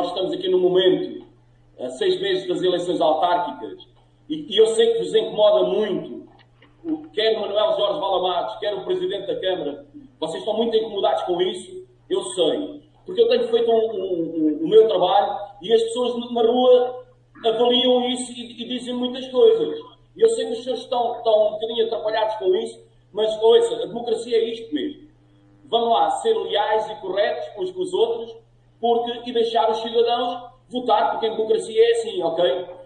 nós estamos aqui no momento, a 6 meses das eleições autárquicas, e eu sei que vos incomoda muito, quer o Manuel Jorge Valamares, quer o Presidente da Câmara, vocês estão muito incomodados com isso, eu sei. Porque eu tenho feito o meu trabalho e as pessoas na rua avaliam isso e dizem muitas coisas. E eu sei que os senhores estão um bocadinho atrapalhados com isso, mas ouça, a democracia é isto mesmo. Vão lá ser leais e corretos uns com os outros e deixar os cidadãos votar, porque a democracia é assim, ok?